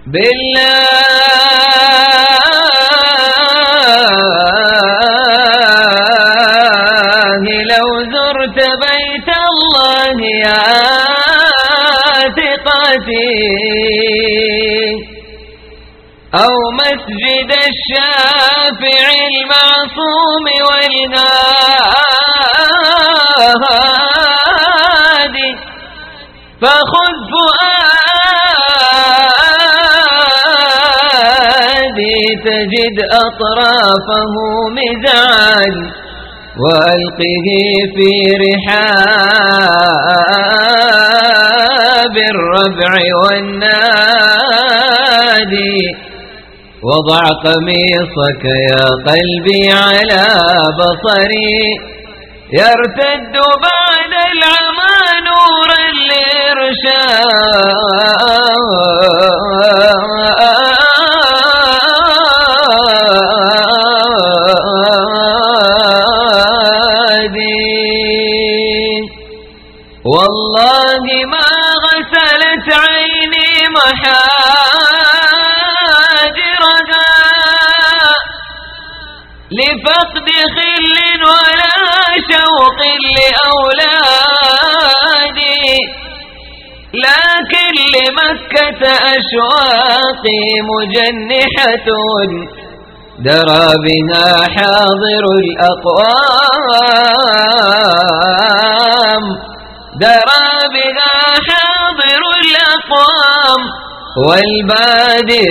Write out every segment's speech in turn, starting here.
بالله لو زرت بيت الله يا ثقتي أو مسجد الشافع المعصوم والهادي فخذ فؤادي تجد أطرافه مزعا وألقه في رحاب الربع والنادي وضع قميصك يا قلبي على بصري يرتد بعد العمى نورا لإرشادي والله ما غسلت عيني محاجرها لفقد خل ولا شوق لأولادي لكن لمكة أشواقي مجنحة درى بها حاضر الأقوام درى بها حاضر الأقوام والبادئ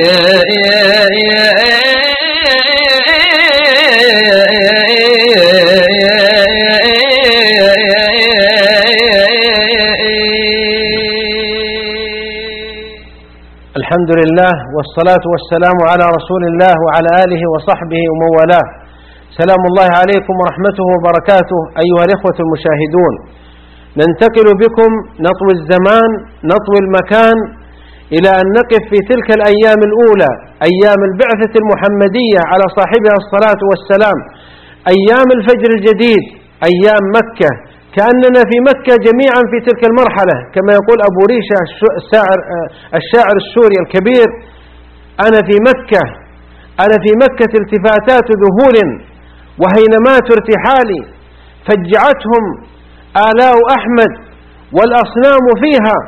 الحمد لله والصلاة والسلام على رسول الله وعلى آله وصحبه ومن والاه. سلام الله عليكم ورحمته وبركاته أيها الإخوة المشاهدون. ننتقل بكم نطوي الزمان نطوي المكان إلى أن نقف في تلك الأيام الأولى أيام البعثة المحمدية على صاحبها الصلاة والسلام، أيام الفجر الجديد، أيام مكة، كأننا في مكة جميعا في تلك المرحلة، كما يقول أبو ريشة الشاعر السوري الكبير: أنا في مكة التفاتات ذهول وهينمات ارتحالي فجعتهم آلاء أحمد والأصنام فيها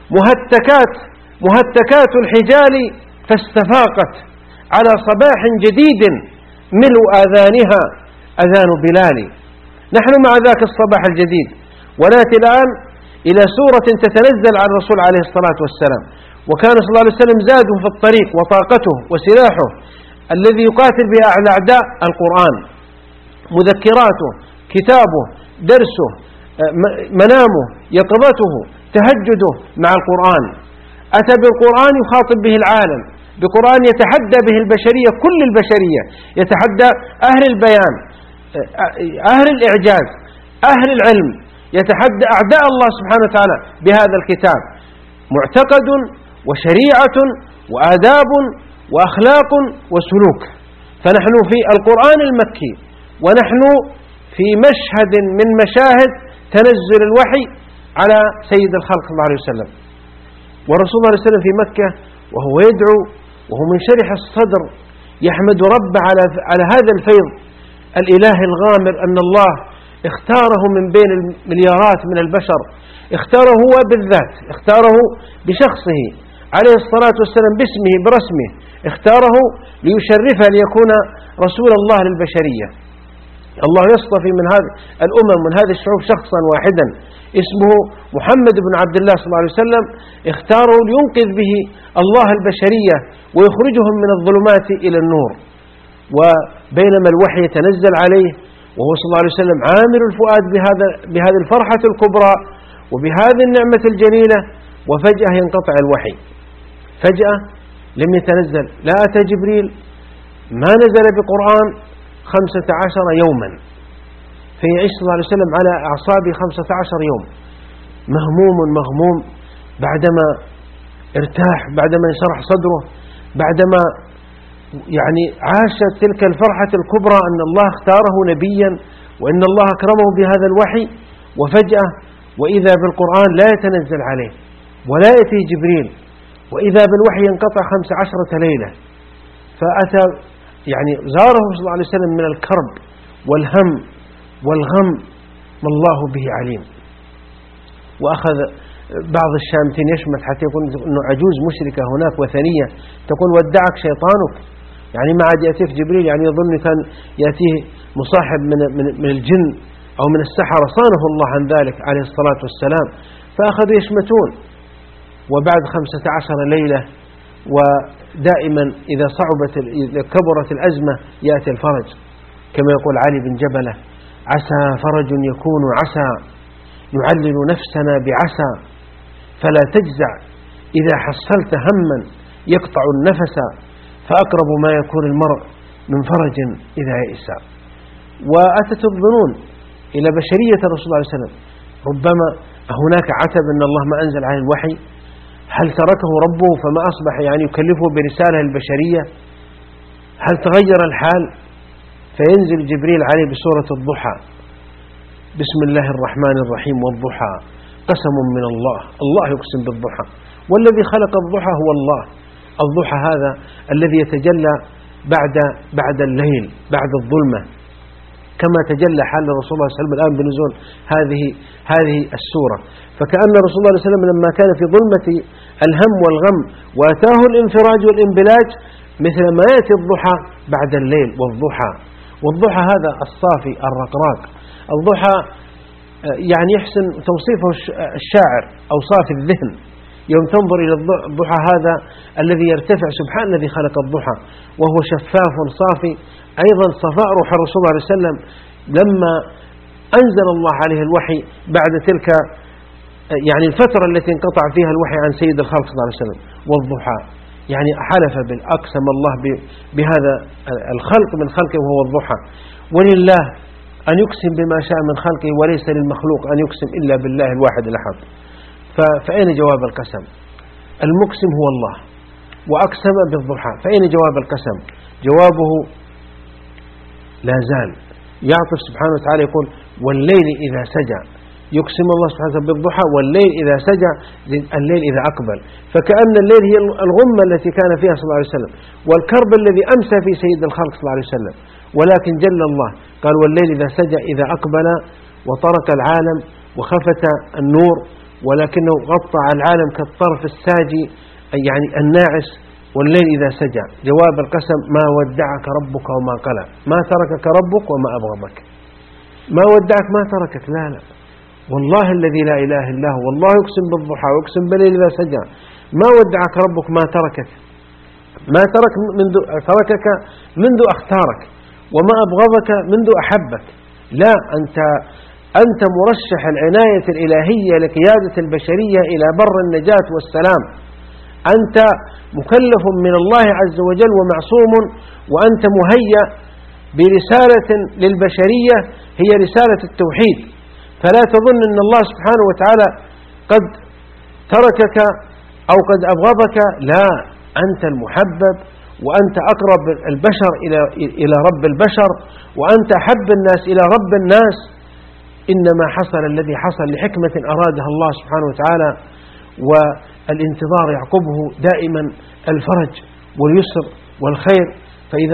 مهتكات الحجال فاستفاقت على صباح جديد ملء آذانها أذان بلال. نحن مع ذاك الصباح الجديد، ونأتي الآن إلى سورة تتنزل على الرسول عليه الصلاة والسلام، وكان صلى الله عليه وسلم زاده في الطريق وطاقته وسلاحه الذي يقاتل به الأعداء القرآن، مذكراته، كتابه، درسه، منامه، يقظته، تهجده مع القرآن. أتى بالقرآن يخاطب به العالم، بقرآن يتحدى به البشرية، كل البشرية، يتحدى أهل البيان، أهل الإعجاز، أهل العلم، يتحدى أعداء الله سبحانه وتعالى بهذا الكتاب. معتقد وشريعة وآداب وأخلاق وسلوك. فنحن في القرآن المكي، ونحن في مشهد من مشاهد تنزل الوحي على سيد الخلق صلى الله عليه وسلم. والرسول صلى الله عليه وسلم في مكة وهو يدعو وهو منشرح الصدر يحمد ربه على هذا الفيض الإله الغامر، أن الله اختاره من بين المليارات من البشر، اختاره هو بالذات، اختاره بشخصه عليه الصلاة والسلام باسمه برسمه، اختاره ليشرفه ليكون رسول الله للبشرية. الله يصطفي من هذه الأمم من هذه الشعوب شخصا واحدا اسمه محمد بن عبد الله صلى الله عليه وسلم، اختاره لينقذ به الله البشرية ويخرجهم من الظلمات إلى النور. وبينما الوحي يتنزل عليه وهو صلى الله عليه وسلم عامر الفؤاد بهذه الفرحة الكبرى وبهذه النعمة الجليلة، وفجأة ينقطع الوحي، فجأة لم يتنزل، لا أتى جبريل، ما نزل بقرآن 15 يوما، فيعيش صلى الله عليه وسلم على أعصابه 15 يوم مغموم بعدما ارتاح، بعدما انشرح صدره، بعدما عاش تلك الفرحة الكبرى أن الله اختاره نبيا وأن الله أكرمه بهذا الوحي. وفجأة وإذا بالقرآن لا يتنزل عليه ولا يأتي جبريل وإذا بالوحي ينقطع 15 ليلة، فأتى يعني زاره صلى الله عليه وسلم من الكرب والهم والغم ما الله به عليم. وأخذ بعض الشامتين يشمت حتى يقول أنه عجوز مشركة هناك وثنية تقول ودعك شيطانك، يعني ما عاد يأتيك جبريل، يعني يظن كان يأتيه مصاحب من الجن أو من السحرة، صانه الله عن ذلك عليه الصلاة والسلام. فأخذوا يشمتون. وبعد 15 ليلة، ودائما إذا كبرت الأزمة يأتي الفرج، كما يقول علي بن جبلة: عسى فرج يكون عسى يعلل نفسنا بعسى، فلا تجزع إذا حصلت هما يقطع النفس، فأقرب ما يكون المرء من فرج إذا يئس. وأتت الظنون إلى بشرية الرسول صلى الله عليه وسلم: ربما هناك عتب أن الله ما أنزل عليه الوحي؟ هل تركه ربه فما أصبح يعني يكلفه برسالة البشرية؟ هل تغير الحال؟ فينزل جبريل عليه بسورة الضحى: بسم الله الرحمن الرحيم والضحى قسم من الله، الله يقسم بالضحى، والذي خلق الضحى هو الله. الضحى هذا الذي يتجلى بعد الليل، بعد الظلمة، كما تجلى حال الرسول صلى الله عليه وسلم الآن بنزول هذه السورة. فكأن الرسول صلى الله عليه وسلم لما كان في ظلمة الهم والغم وأتاه الانفراج والانبلاج، مثل ما يأتي الضحى بعد الليل. والضحى هذا الصافي الرقراق. الضحى يعني يحسن توصيفه الشاعر أو صافي الذهن، يوم تنظر إلى الضحى هذا الذي يرتفع، سبحان الذي خلق الضحى، وهو شفاف صافي. أيضا صفاء روح الرسول صلى الله عليه وسلم لما أنزل الله عليه الوحي بعد تلك يعني الفترة التي انقطع فيها الوحي عن سيد الخلق صلى الله عليه وسلم. والضحى يعني حلف بالأقسم الله بهذا الخلق من خلقه وهو الضحى. ولله أن يقسم بما شاء من خلقه، وليس للمخلوق أن يقسم إلا بالله الواحد الأحد. فأين جواب القسم؟ المقسم هو الله، وأقسم بالضحى، فأين جواب القسم؟ جوابه لا زال يعطف سبحانه وتعالى، يقول: والليل إذا سجى. يقسم الله سبحانه وتعالى بالضحى، والليل إذا سجى، الليل إذا أقبل. فكأن الليل هي الغمة التي كان فيها صلى الله عليه وسلم، والكرب الذي أمسى في سيد الخلق صلى الله عليه وسلم. ولكن جل الله قال: والليل إذا سجى إذا أقبل، وطرق العالم وخفت النور، ولكنه غطى العالم كالطرف الساجي يعني الناعس. والليل إذا سجى، جواب القسم: ما ودعك ربك وما قلى. ما تركك ربك وما أبغضك. ما ودعك، ما تركك، لا والله الذي لا إله إلا هو، والله يقسم بالضحى ويقسم بالليل إذا سجى. ما ودعك ربك، ما تركك، ما تركك منذ اختارك، وما أبغضك منذ أحبك. لا، أنت مرشح العناية الإلهية لقيادة البشرية إلى بر النجاة والسلام. أنت مكلف من الله عز وجل ومعصوم، وأنت مهيأ برسالة للبشرية هي رسالة التوحيد. فلا تظن أن الله سبحانه وتعالى قد تركك أو قد أبغضك، لا، أنت المحبب، وأنت أقرب البشر إلى رب البشر، وأنت أحب الناس إلى رب الناس. إنما حصل الذي حصل لحكمة أرادها الله سبحانه وتعالى، والانتظار يعقبه دائما الفرج واليسر والخير. فإذا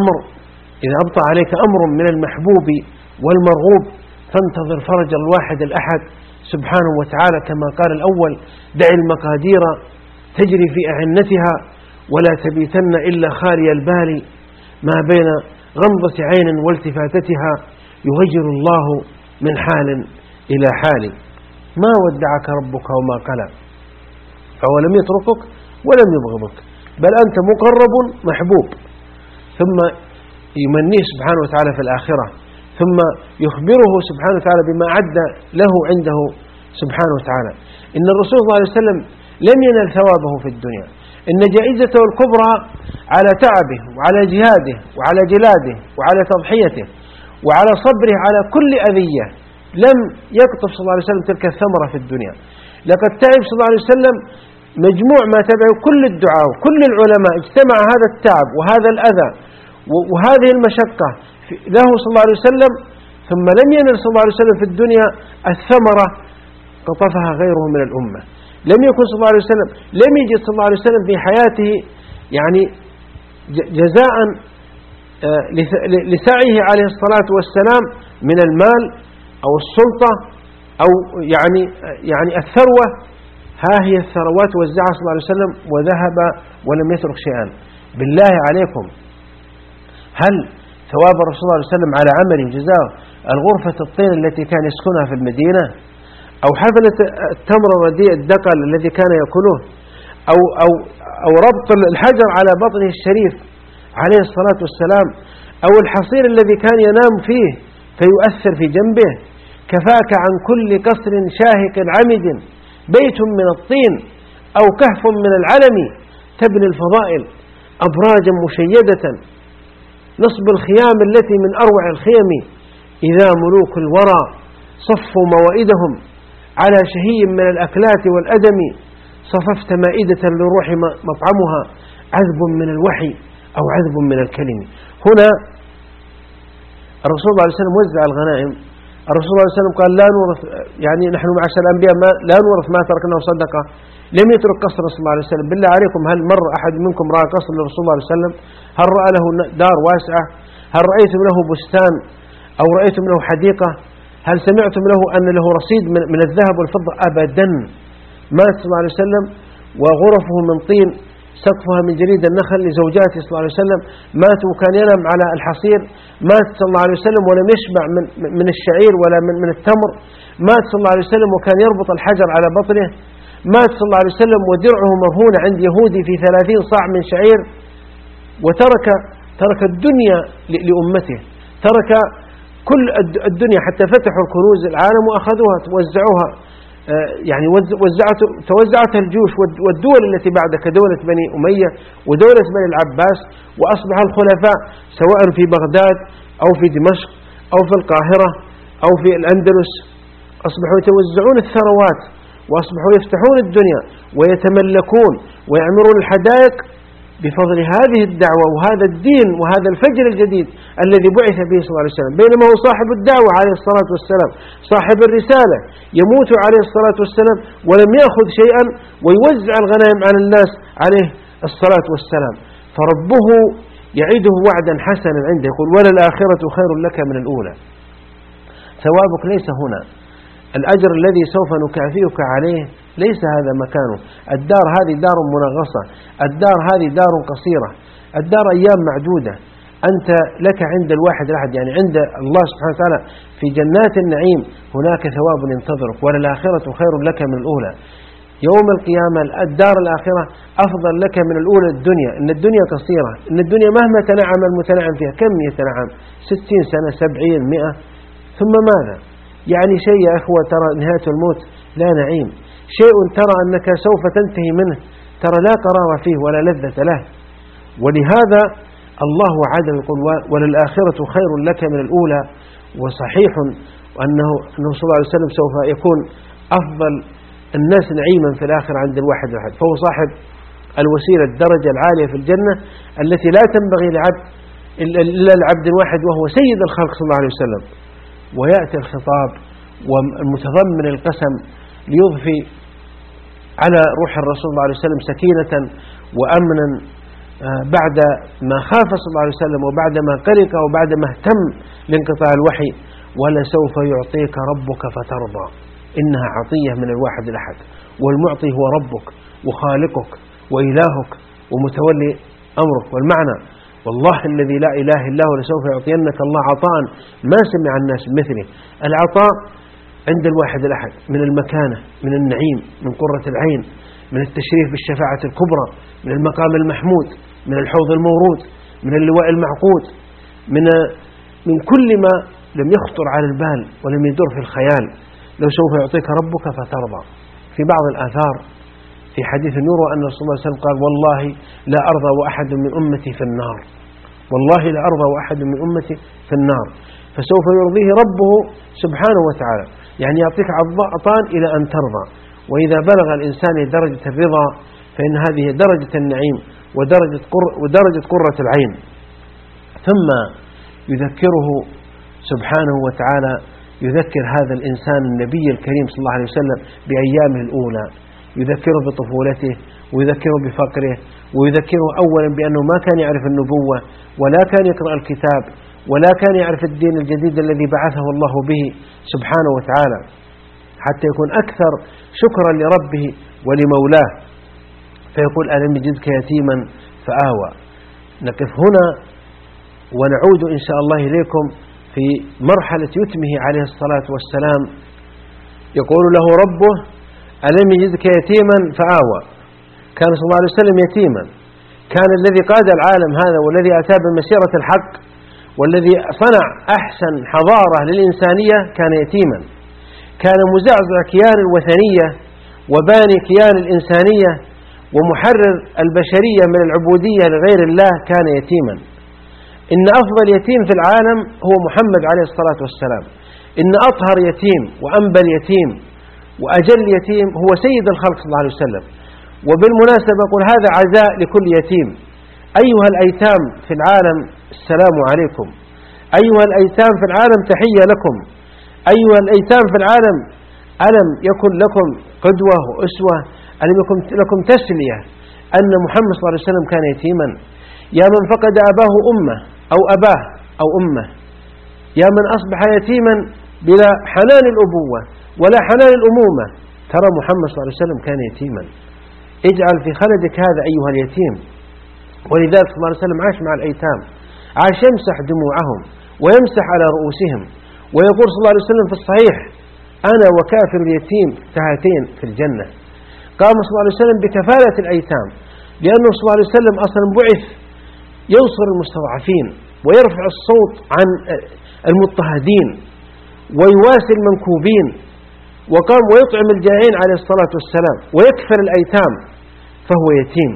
أبطأ عليك أمر من المحبوب والمرغوب، فانتظر فرج الواحد الأحد سبحانه وتعالى، كما قال الأول: دع المقادير تجري في أعنتها، ولا تبيتن إلا خالي البال، ما بين غمضة عين والتفاتتها يغير الله من حال إلى حال. ما ودعك ربك وما قلى، فهو لم يتركك ولم يبغضك، بل أنت مقرب محبوب. ثم يمنيه سبحانه وتعالى في الآخرة، ثم يخبره سبحانه وتعالى بما أعد له عنده سبحانه وتعالى. إن الرسول صلى الله عليه وسلم لم ينل ثوابه في الدنيا، إن جائزته الكبرى على تعبه وعلى جهاده وعلى جلاده وعلى تضحيته وعلى صبره على كل أذية. لم يقطف صلى الله عليه وسلم تلك الثمرة في الدنيا. لقد تعب صلى الله عليه وسلم مجموع ما تبعه كل الدعاء وكل العلماء، اجتمع هذا التعب وهذا الأذى وهذه المشقة له صلى الله عليه وسلم، ثم لم ينل صلى الله عليه وسلم في الدنيا الثمرة قطفها غيره من الأمة. لم يكن صلى الله عليه وسلم، لم يجد صلى الله عليه وسلم في حياته يعني جزاء لسعيه عليه الصلاة والسلام من المال أو السلطة أو يعني الثروة. ها هي الثروات وزعها صلى الله عليه وسلم وذهب ولم يترك شيئا. بالله عليكم، هل ثواب الرسول صلى الله عليه وسلم على عمله جزاء الغرفة الطين التي كان يسكنها في المدينة، أو حفلة التمر الرديء الدقل الذي كان يأكله، أو ربط الحجر على بطنه الشريف عليه الصلاة والسلام، أو الحصير الذي كان ينام فيه فيؤثر في جنبه؟ كفاك عن كل قصر شاهق عمد بيت من الطين أو كهف من العلم، تبني الفضائل أبراجا مشيدة نصب الخيام التي من أروع الخيم، إذا ملوك الورى صفوا موائدهم على شهي من الأكلات والأدم، صففت مائدة للروح مطعمها عذب من الوحي أو عذب من الكلم. هنا الرسول صلى الله عليه وسلم وزع الغنائم. الرسول صلى الله عليه وسلم قال لا نورث، يعني نحن معاشر الأنبياء لا نورث ما تركناه صدقة. لم يترك قصر صلى الله عليه وسلم. بالله عليكم، هل مر أحد منكم رأى قصر للرسول صلى الله عليه وسلم؟ هل رأى له دار واسعة؟ هل رأيتم له بستان أو رأيتم له حديقة؟ هل سمعتم له أن له رصيد من الذهب والفضة؟ أبدا. مات صلى الله عليه وسلم وغرفه من طين سقفها من جريد النخل لزوجاته صلى الله عليه وسلم. مات وكان ينام على الحصير. مات صلى الله عليه وسلم ولم يشبع من الشعير ولا من التمر. مات صلى الله عليه وسلم وكان يربط الحجر على بطنه. مات صلى الله عليه وسلم ودرعه مرهون عند يهودي في 30 صاع من شعير. وترك الدنيا لأمته، ترك كل الدنيا حتى فتحوا الكنوز العالم وأخذوها ووزعوها، يعني توزعتها الجيوش والدول التي بعد كدولة بني أمية ودولة بني العباس، وأصبح الخلفاء سواء في بغداد أو في دمشق أو في القاهرة أو في الأندلس أصبحوا يتوزعون الثروات، وأصبحوا يفتحون الدنيا ويتملكون ويعمرون الحدائق بفضل هذه الدعوة وهذا الدين وهذا الفجر الجديد الذي بعث به صلى الله عليه وسلم. بينما هو صاحب الدعوة عليه الصلاة والسلام، صاحب الرسالة، يموت عليه الصلاة والسلام ولم يأخذ شيئا ويوزع الغنائم على الناس عليه الصلاة والسلام. فربه يعيده وعدا حسنا عنده، يقول وللآخرة خير لك من الأولى. ثوابك ليس هنا، الأجر الذي سوف نكافئك عليه ليس هذا مكانه. الدار هذه دار منغصة، الدار هذه دار قصيرة، الدار أيام معدودة. أنت لك عند الواحد الأحد، يعني عند الله سبحانه وتعالى في جنات النعيم هناك ثواب ينتظرك، وللآخرة خير لك من الأولى. يوم القيامة الدار الآخرة أفضل لك من الأولى الدنيا. إن الدنيا قصيرة، إن الدنيا مهما تنعم المتنعم فيها، كم يتنعم؟ 60 سنة 70 100 ثم ماذا؟ يعني شيء يا أخوة، ترى نهاية الموت لا نعيم، شيء ترى أنك سوف تنتهي منه، ترى لا قرار فيه ولا لذة له. ولهذا الله عدل يقول وللآخرة خير لك من الأولى. وصحيح أنه صلى الله عليه وسلم سوف يكون أفضل الناس نعيما في الآخرة عند الواحد الأحد، فهو صاحب الوسيلة الدرجة العالية في الجنة التي لا تنبغي لعبد إلا العبد الواحد وهو سيد الخلق صلى الله عليه وسلم. ويأتي الخطاب والمتضمن القسم ليضفي على روح الرسول صلى الله عليه وسلم سكينة وأمنا بعد ما خاف صلى الله عليه وسلم وبعد ما قلق وبعد ما اهتم لانقطاع الوحي. ولسوف يعطيك ربك فترضى. إنها عطية من الواحد الأحد، والمعطي هو ربك وخالقك وإلهك ومتولي أمرك. والمعنى والله الذي لا إله إلا هو لسوف يعطينك الله عطاء ما سمع الناس مثله. العطاء عند الواحد الأحد من المكانة، من النعيم، من قرة العين، من التشريف بالشفاعة الكبرى، من المقام المحمود، من الحوض المورود، من اللواء المعقود، من كل ما لم يخطر على البال ولم يدر في الخيال. لو سوف يعطيك ربك فترضى. في بعض الآثار في حديث يروى أن رسول الله صلى الله عليه وسلم قال والله لا أرضى وأحد من أمتي في النار، والله لا أرضى وأحد من أمتي في النار. فسوف يرضيه ربه سبحانه وتعالى، يعني يعطيك عطاء إلى أن ترضى. وإذا بلغ الإنسان درجة الرضا فإن هذه درجة النعيم ودرجة قرة العين. ثم يذكره سبحانه وتعالى، يذكر هذا الإنسان النبي الكريم صلى الله عليه وسلم بأيامه الأولى، يذكره بطفولته ويذكره بفقره ويذكره أولا بأنه ما كان يعرف النبوة ولا كان يقرأ الكتاب ولا كان يعرف الدين الجديد الذي بعثه الله به سبحانه وتعالى، حتى يكون أكثر شكرا لربه ولمولاه. فيقول ألم يجدك يتيما فآوى. نقف هنا ونعود إن شاء الله إليكم في مرحلة يتمه عليه الصلاة والسلام. يقول له ربه ألم يجدك يتيما فآوى. كان صلى الله عليه وسلم يتيما، كان الذي قاد العالم هذا والذي أتى بمسيرة الحق والذي صنع أحسن حضارة للإنسانية كان يتيما، كان مزعزع كيان الوثنية وباني كيان الإنسانية ومحرر البشرية من العبودية لغير الله كان يتيما. إن أفضل يتيم في العالم هو محمد عليه الصلاة والسلام، إن أطهر يتيم وأنبل يتيم وأجل يتيم هو سيد الخلق صلى الله عليه وسلم. وبالمناسبة أقول هذا عزاء لكل يتيم. أيها الأيتام في العالم السلام عليكم، أيها الأيتام في العالم تحية لكم، أيها الأيتام في العالم ألم يكن لكم قدوة وأسوة، ألم يكن لكم تسلية أن محمد صلى الله عليه وسلم كان يتيما؟ يا من فقد أباه أمه أو أباه أو أمه، يا من أصبح يتيما بلا حنان الأبوة ولا حنان الأمومة، ترى محمد صلى الله عليه وسلم كان يتيما. اجعل في خلدك هذا أيها اليتيم. ولذلك صلى الله عليه وسلم عاش مع الأيتام، عاش يمسح دموعهم ويمسح على رؤوسهم، ويقول صلى الله عليه وسلم في الصحيح أنا وكافر اليتيم كهاتين في الجنة. قام صلى الله عليه وسلم بكفالة الأيتام، لأنه صلى الله عليه وسلم أصلا بعث ينصر المستضعفين ويرفع الصوت عن المضطهدين ويواسي المنكوبين، وقام ويطعم الجائعين عليه الصلاة والسلام ويكفل الأيتام، فهو يتيم.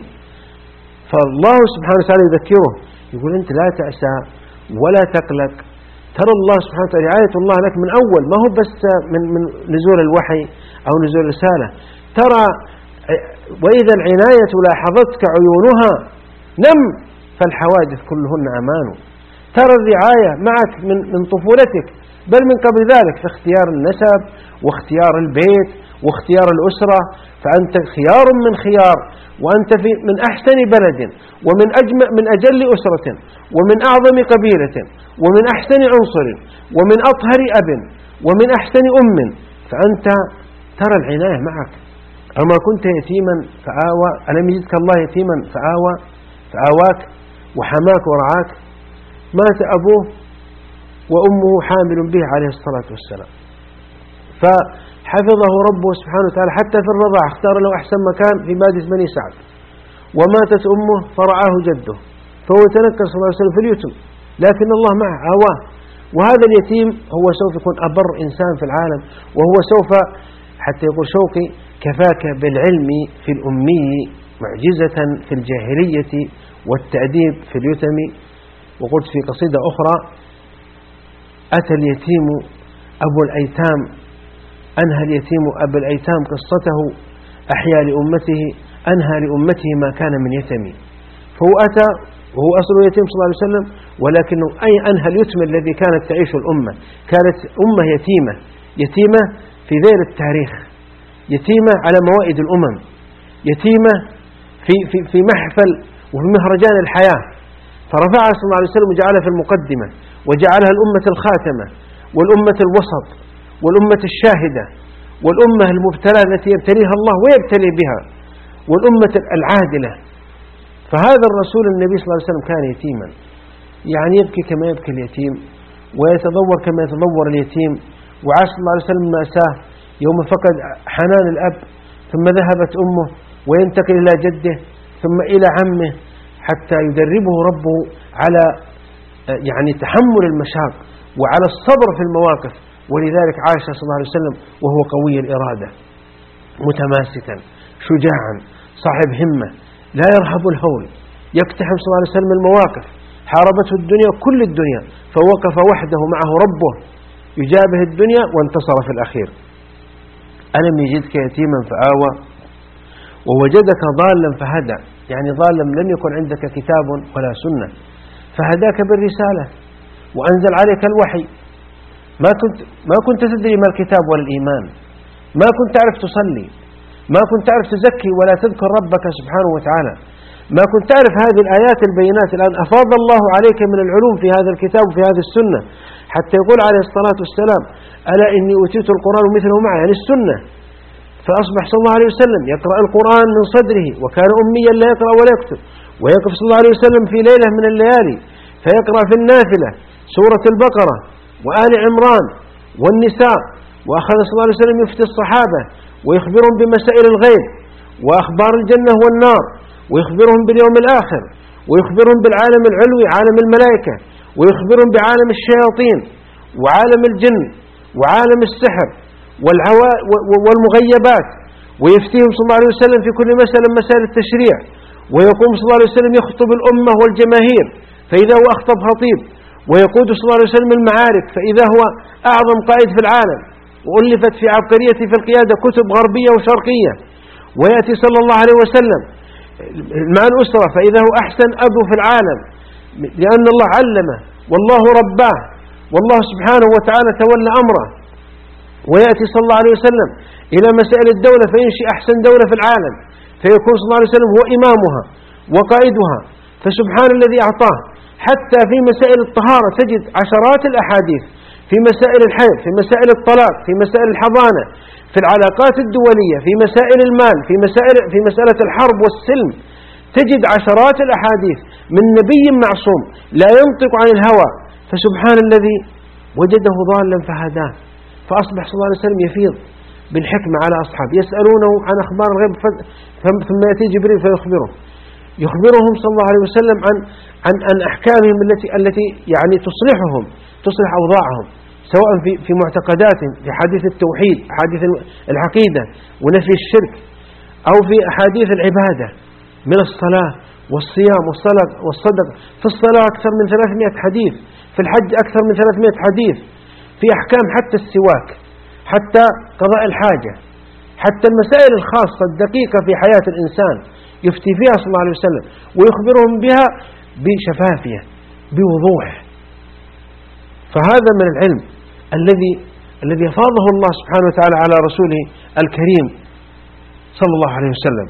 فالله سبحانه وتعالى يذكره يقول أنت لا تأسى ولا تقلق، ترى الله سبحانه وتعالى رعاية الله لك من أول، ما هو بس من نزول الوحي أو نزول الرسالة. ترى وإذا العناية لاحظتك عيونها نم فالحوادث كلهن أمان. ترى الرعاية معك من طفولتك، بل من قبل ذلك في اختيار النسب واختيار البيت واختيار الأسرة، فأنت خيار من خيار، وأنت من أحسن بلد ومن أجل أسرة ومن أعظم قبيلة ومن أحسن عنصر ومن أطهر أب ومن أحسن أم، فأنت ترى العناية معك. أما كنت يتيما فآوى، ألم يجدك الله يتيما فآواك وحماك ورعاك. مات أبوه وأمه حامل به عليه الصلاة والسلام، فحفظه ربه سبحانه وتعالى حتى في الرضاع، اختار له أحسن مكان في بادية بني سعد. وماتت أمه فرعاه جده، فهو تنكر صلى الله عليه وسلم في اليتم، لكن الله معه آواه. وهذا اليتيم هو سوف يكون أبر إنسان في العالم، وهو سوف حتى يقول شوقي كفاك بالعلم في الأمي معجزة في الجاهلية والتأديب في اليتم. وقلت في قصيدة أخرى أتى اليتيم أبو الأيتام، أنهى اليتيم أبو الأيتام قصته، أحيا لأمته أنهى لأمته ما كان من يتم. فهو أتى وهو أصل يتيم صلى الله عليه وسلم، ولكنه أي أنهى اليتم الذي كانت تعيش الأمة. كانت أمة يتيمة في ذيل التاريخ، يتيمة على موائد الأمم، يتيمة في محفل وفي مهرجان الحياة، فرفعها صلى الله عليه وسلم وجعلها في المقدمة، وجعلها الأمة الخاتمة والأمة الوسط والأمة الشاهدة والأمة المبتلى التي يبتليها الله ويبتلي بها، والأمة العادلة. فهذا الرسول النبي صلى الله عليه وسلم كان يتيما، يعني يبكي كما يبكي اليتيم ويتضور كما يتضور اليتيم. وعاش صلى الله عليه وسلم مأساه يوم فقد حنان الأب، ثم ذهبت أمه، وينتقل إلى جده ثم إلى عمه، حتى يدربه ربه على يعني تحمل المشاق وعلى الصبر في المواقف. ولذلك عاش صلى الله عليه وسلم وهو قوي الإرادة، متماسكا شجاعا صاحب همة، لا يرهب الهول، يقتحم صلى الله عليه وسلم المواقف. حاربته الدنيا كل الدنيا، فوقف وحده معه ربه يجابه الدنيا وانتصر في الأخير. ألم يجدك يتيما فآوى ووجدك ضالا فهدى، يعني ضالا لم يكن عندك كتاب ولا سنة، فهداك بالرسالة وأنزل عليك الوحي. ما كنت تدري ما الكتاب ولا الإيمان، ما كنت تعرف تصلي، ما كنت تعرف تزكي ولا تذكر ربك سبحانه وتعالى، ما كنت تعرف هذه الآيات البينات. الآن أفاض الله عليك من العلوم في هذا الكتاب وفي هذه السنة، حتى يقول عليه الصلاة والسلام: ألا إني أوتيت القرآن ومثله معه، يعني السنة. فأصبح صلى الله عليه وسلم يقرأ القرآن من صدره، وكان أميا لا يقرأ ولا يكتب، ويقف صلى الله عليه وسلم في ليلة من الليالي فيقرأ في النافلة سورة البقرة وآل عمران والنساء، وأخذ صلى الله عليه وسلم يفتي الصحابة ويخبرهم بمسائل الغيب وأخبار الجنة والنار، ويخبرهم باليوم الآخر، ويخبرهم بالعالم العلوي عالم الملائكة، ويخبرهم بعالم الشياطين وعالم الجن وعالم السحر والمغيبات، ويفتيهم صلى الله عليه وسلم في كل مسألة مسائل التشريع، ويقوم صلى الله عليه وسلم يخطب الأمة والجماهير فإذا هو أخطب خطيب، ويقود صلى الله عليه وسلم المعارك فإذا هو أعظم قائد في العالم، وألفت في عبقرية في القيادة كتب غربية وشرقية، ويأتي صلى الله عليه وسلم مع الأسرة فإذا هو أحسن أبو في العالم، لأن الله علمه والله رباه والله سبحانه وتعالى تولى أمره. ويأتي صلى الله عليه وسلم إلى مسائل الدولة فينشئ أحسن دولة في العالم، فيكون صلى الله عليه وسلم هو إمامها وقائدها. فسبحان الذي أعطاه. حتى في مسائل الطهارة تجد عشرات الأحاديث، في مسائل الحيض، في مسائل الطلاق، في مسائل الحضانة، في العلاقات الدولية، في مسائل المال، في مسألة الحرب والسلم، تجد عشرات الأحاديث من نبي معصوم لا ينطق عن الهوى. فسبحان الذي وجده ضالا فهداه، فأصبح صلى الله عليه وسلم يفيض بالحكمة على أصحاب يسألونه عن أخبار الغيب ثم يأتي جبريل يخبرهم صلى الله عليه وسلم عن أحكامهم التي يعني تصلح أوضاعهم، سواء في معتقداتهم، في حديث التوحيد، حديث العقيدة ونفي الشرك، أو في أحاديث العبادة من الصلاة والصيام والصدق. في الصلاة أكثر من 300 حديث، في الحج أكثر من 300 حديث، في أحكام حتى السواك، حتى قضاء الحاجة، حتى المسائل الخاصة الدقيقة في حياة الإنسان يفتي فيها صلى الله عليه وسلم، ويخبرهم بها بشفافية بوضوح. فهذا من العلم الذي أفاضه الله سبحانه وتعالى على رسوله الكريم صلى الله عليه وسلم.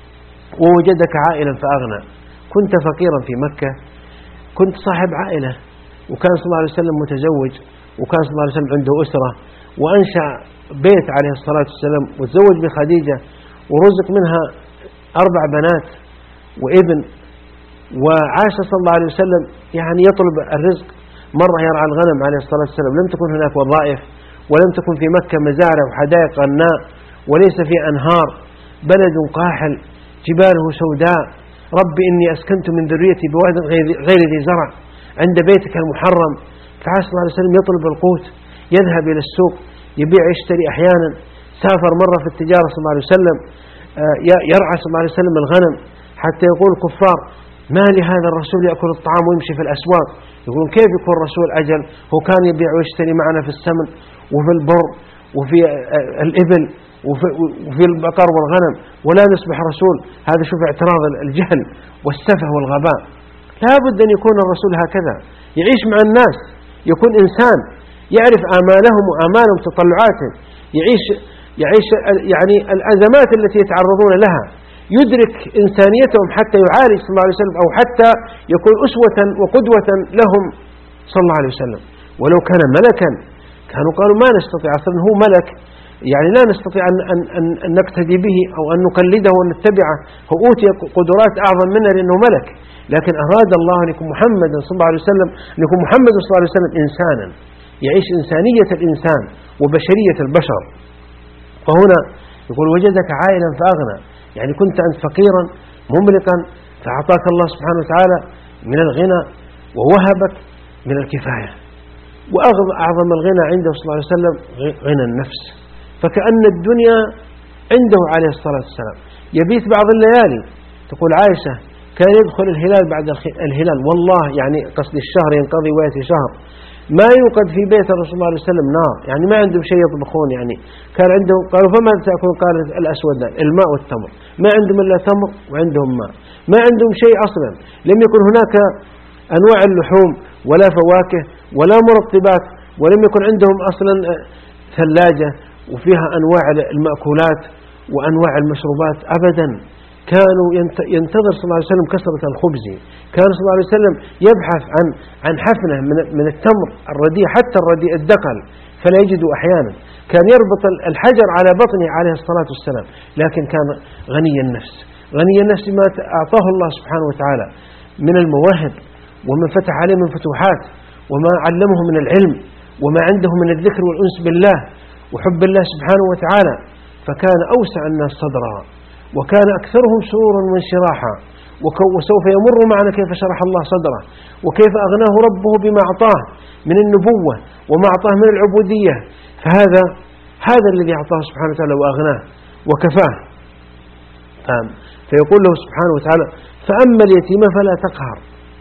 ووجدك عائلا فأغنى، كنت فقيرا في مكة، كنت صاحب عائلة، وكان صلى الله عليه وسلم متزوج، وكان صلى الله عليه وسلم عنده أسرة، وأنشأ بيت عليه الصلاة والسلام، وتزوج بخديجة، ورزق منها 4 بنات وابن. وعاش صلى الله عليه وسلم يعني يطلب الرزق، مرة يرعى الغنم عليه الصلاة والسلام، لم تكن هناك وظائف، ولم تكن في مكة مزارع وحدائق غناء، وليس في أنهار، بلد قاحل جباله سوداء. رب إني أسكنت من ذريتي بواد غير ذي زرع عند بيتك المحرم. فعاش صلى الله عليه وسلم يطلب القوت، يذهب إلى السوق، يبيع يشتري أحيانا. سافر مرة في التجارة صلى الله عليه وسلم، يرعى صلى الله عليه وسلم الغنم، حتى يقول الكفار: ما لهذا الرسول يأكل الطعام ويمشي في الأسواق؟ يقولون: كيف يكون الرسول أجل؟ هو كان يبيع ويشتري معنا في السمن وفي البر وفي الإبل وفي البقر والغنم، ولا نصبح رسول. هذا شوف اعتراض الجهل والسفه والغباء. لا بد أن يكون الرسول هكذا، يعيش مع الناس، يكون إنسان يعرف آمالهم وآمالهم وتطلعاتهم، يعيش يعني الأزمات التي يتعرضون لها، يدرك إنسانيتهم حتى يعالج صلى الله عليه وسلم، أو حتى يكون أسوة وقدوة لهم صلى الله عليه وسلم. ولو كان ملكا كانوا قالوا ما نستطيع، أصلا هو ملك، يعني لا نستطيع أن نقتدي به أو أن نقلده ونتبعه، هو أوتي قدرات أعظم منا لأنه ملك. لكن أراد الله أن يكون محمد صلى الله عليه وسلم، أن يكون محمد صلى الله عليه وسلم إنسانا يعيش إنسانية الإنسان وبشرية البشر. فهنا يقول: وجدك عائلا فأغنى، يعني كنت أنت فقيرا مملقا فأعطاك الله سبحانه وتعالى من الغنى ووهبك من الكفاية. وأعظم الغنى عنده صلى الله عليه وسلم غنى النفس، فكأن الدنيا عنده عليه الصلاة والسلام. يبيت بعض الليالي، تقول عائشة: كان يدخل الهلال بعد الهلال، والله يعني قصد الشهر ينقضي ويأتي شهر، ما يوقد في بيت الرسول صلى الله عليه وسلم نار، يعني ما عندهم شيء يطبخون. يعني كان عندهم، قالوا: فما تأكلون؟ قال: الأسودان، الماء والتمر. ما عندهم إلا تمر وعندهم ماء، ما عندهم شيء أصلا. لم يكن هناك أنواع اللحوم ولا فواكه ولا مرطبات، ولم يكن عندهم أصلا ثلاجة وفيها أنواع المأكولات وأنواع المشروبات أبدا. كانوا ينتظر صلى الله عليه وسلم كسرة الخبز، كان صلى الله عليه وسلم يبحث عن حفنة من التمر الرديء حتى الرديء الدقل فلا يجدوا أحيانا، كان يربط الحجر على بطنه عليه الصلاة والسلام، لكن كان غني النفس، غني النفس ما أعطاه الله سبحانه وتعالى من المواهب ومن فتح عليه من فتوحات وما علمه من العلم وما عنده من الذكر والأنس بالله وحب الله سبحانه وتعالى، فكان أوسع الناس صدرا وكان أكثرهم سرورا وانشراحا. وسوف يمر معنا كيف شرح الله صدره وكيف أغناه ربه بما أعطاه من النبوة وما أعطاه من العبودية، فهذا الذي أعطاه سبحانه وتعالى وأغناه وكفاه. فيقول له سبحانه وتعالى: فأما اليتيم فلا تقهر.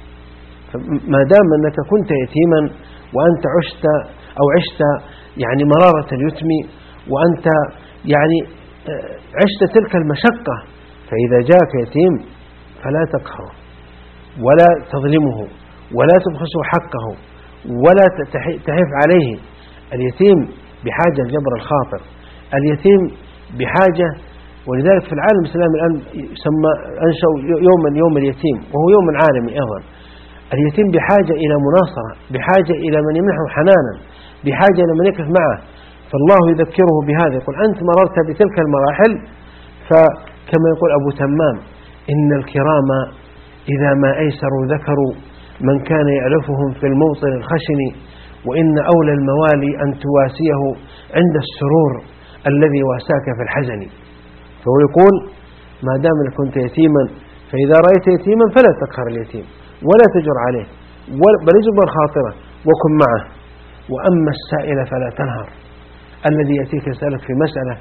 ما دام أنك كنت يتيما وأنت عشت يعني مرارة اليتم وأنت يعني عشت تلك المشقة، فإذا جاءك يتيم فلا تقهره ولا تظلمه ولا تبخسه حقه ولا تحف عليه. اليتيم بحاجة لجبر الخاطر، اليتيم بحاجة، ولذلك في العالم الإسلامي الآن أنشأوا يوم اليتيم وهو يوم عالمي أيضا. اليتيم بحاجة إلى مناصرة، بحاجة إلى من يمنحه حنانا، بحاجة إلى من يقف معه. فالله يذكره بهذا، يقول: أنت مررت بتلك المراحل. فكما يقول أبو تمام: إن الكرام إذا ما أيسروا ذكروا من كان يألفهم في الموطن الخشن، وإن أولى الموالي أن تواسيه عند السرور الذي واساك في الحزن. فهو يقول: ما دام كنت يتيما، فإذا رأيت يتيما فلا تقهر اليتيم ولا تجر عليه، بل اجبر خاطره وكن معه. وأما السائل فلا تنهر، الذي يأتيك يسألك في مسألة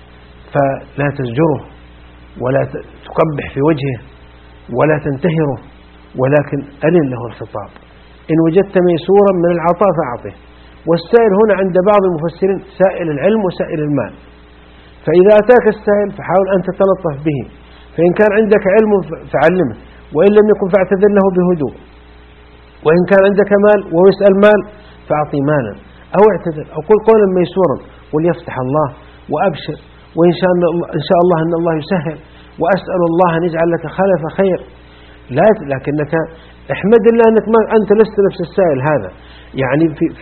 فلا تزجره ولا تقبح في وجهه ولا تنتهره، ولكن ألن له الخطاب. إن وجدت ميسورا من العطاء فأعطه. والسائل هنا عند بعض المفسرين سائل العلم وسائل المال. فإذا أتاك السائل فحاول أن تتلطف به، فإن كان عندك علم فعلمه، وإن لم يكن فاعتذر له بهدوء، وإن كان عندك مال ويسأل مال فأعطي مالا أو اعتذر أو قل قولا ميسورا وليفتح الله وأبشر، وإن شاء الله أن الله يسهل، وأسأل الله أن يجعل لك خلف خير. لكنك احمد الله أنك أنت لست نفس السائل هذا. يعني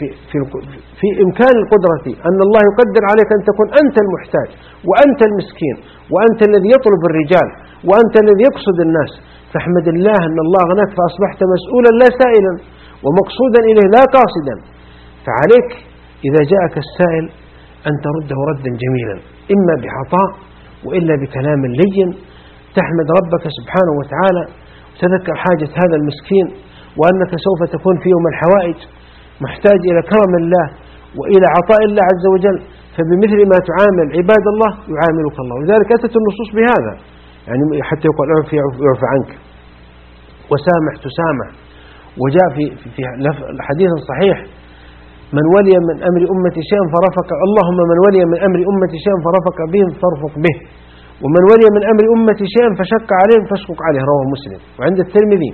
في إمكان القدرة أن الله يقدر عليك أن تكون أنت المحتاج وأنت المسكين وأنت الذي يطلب الرجال وأنت الذي يقصد الناس، فاحمد الله أن الله غناك فأصبحت مسؤولا لا سائلا ومقصودا إليه لا قاصدا. فعليك إذا جاءك السائل أن ترده ردا جميلا، إما بعطاء وإلا بكلام لين، تحمد ربك سبحانه وتعالى وتذكر حاجة هذا المسكين وأنك سوف تكون في يوم الحوائج محتاج إلى كرم الله وإلى عطاء الله عز وجل. فبمثل ما تعامل عباد الله يعاملك الله. ولذلك أتت النصوص بهذا، يعني حتى يقول: اعفى عنك وسامح تسامح. وجاء في حديث صحيح: من ولي من أمر أمتي شيئا فرفق، اللهم من ولي من أمر أمتي شيئا فرفق بهم فارفق به، ومن ولي من أمر أمتي شيئا فشق عليهم فاشقق عليه. رواه مسلم. وعند الترمذي: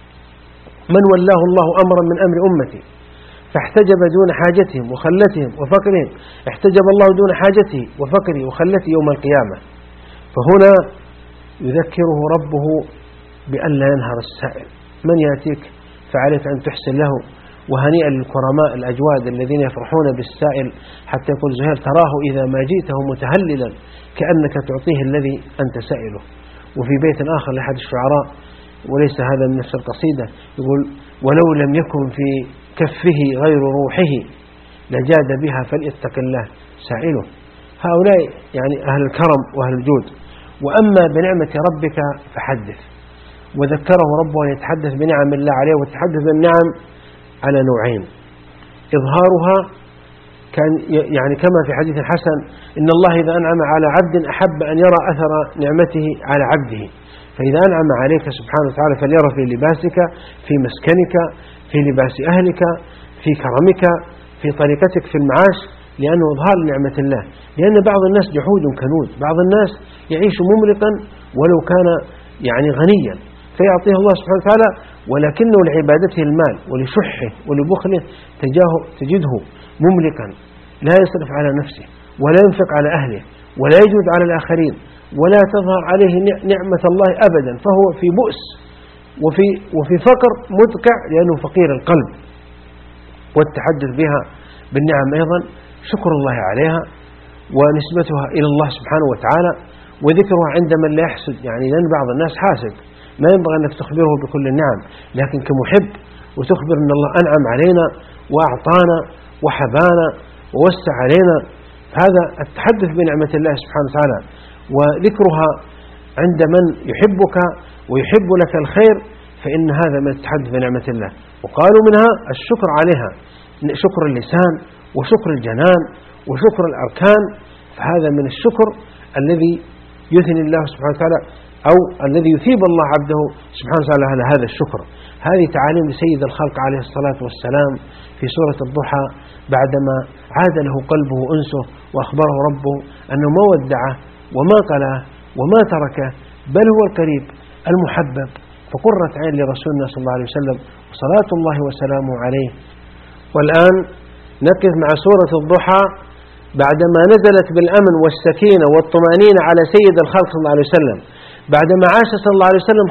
من ولاه الله أمرا من أمر أمتي فاحتجب دون حاجتهم وخلتهم وفقرهم احتجب الله دون حاجته وفقره وخلته يوم القيامة. فهنا يذكره ربه بأن لا ينهر السائل. من يأتيك فعليك أن تحسن له. وهنيئا للكرماء الأجواد الذين يفرحون بالسائل، حتى يقول زهير: تراه إذا ما جئته متهللا كأنك تعطيه الذي أنت سائله. وفي بيت آخر لأحد الشعراء، وليس هذا من نفس القصيدة، يقول: ولو لم يكن في كفه غير روحه لجاد بها فليتق الله سائله. هؤلاء يعني أهل الكرم وأهل الجود. وأما بنعمة ربك فحدث. وذكره ربه أن يتحدث بنعم الله عليه، وتحدث بالنعم على نوعين: إظهارها كان يعني كما في حديث الحسن: إن الله إذا أنعم على عبد أحب أن يرى أثر نعمته على عبده. فإذا أنعم عليك سبحانه وتعالى فليرى في لباسك، في مسكنك، في لباس أهلك، في كرمك، في طريقتك في المعاش، لأنه إظهار نعمة الله. لأن بعض الناس جحود كنود، بعض الناس يعيش مملقا ولو كان يعني غنيا، فيعطيه الله سبحانه وتعالى ولكنه لعبادته المال ولشحه ولبخله تجده مملكا لا يصرف على نفسه ولا ينفق على أهله ولا يجود على الآخرين ولا تظهر عليه نعمة الله أبدا، فهو في بؤس وفي فقر مدقع لأنه فقير القلب. والتحدث بها بالنعم أيضا شكر الله عليها ونسبتها إلى الله سبحانه وتعالى، وذكرها عند من لا يحسد، يعني لأن بعض الناس حاسد، ما ينبغي أنك تخبره بكل النعم، لكن كمحب وتخبر أن الله أنعم علينا وأعطانا وحبانا ووسع علينا، هذا التحدث بنعمة الله سبحانه وتعالى وذكرها عند من يحبك ويحب لك الخير، فإن هذا من التحدث بنعمة الله. وقالوا منها الشكر عليها، شكر اللسان وشكر الجنان وشكر الأركان، فهذا من الشكر الذي يثني الله سبحانه وتعالى أو الذي يثيب الله عبده سبحانه وتعالى على هذا الشكر. هذه تعاليم سيد الخلق عليه الصلاة والسلام في سورة الضحى بعدما عاد له قلبه أنسه وأخبره ربه أنه ما ودعه وما قلاه وما تركه، بل هو القريب المحبب، فقرة عين لرسولنا صلى الله عليه وسلم وصلاة الله وسلامه عليه. والآن نقف مع سورة الضحى بعدما نزلت بالأمن والسكينة والطمأنينة على سيد الخلق صلى الله عليه وسلم، بعدما عاش صلى الله عليه وسلم